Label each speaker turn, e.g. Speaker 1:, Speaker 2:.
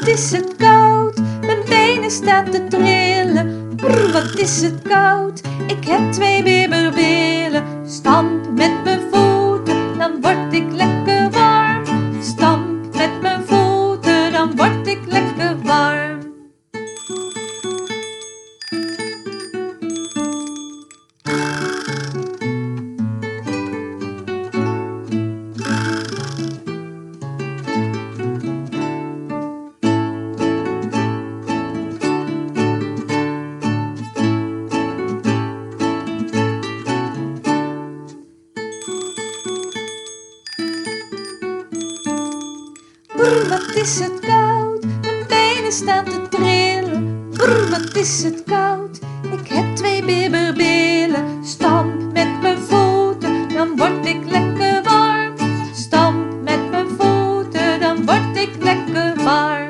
Speaker 1: is het koud, mijn benen staan te trillen. Brr, wat is het koud, ik heb 2 bibberbillen. Stamp met mijn voeten, dan word ik lekker warm. Stamp met mijn voeten, dan word ik lekker warm. Brr, wat is het koud, mijn benen staan te trillen. Brr, wat is het koud, ik heb 2 bibberbillen. Stamp met mijn voeten, dan word ik lekker warm. Stamp met mijn voeten, dan word ik lekker warm.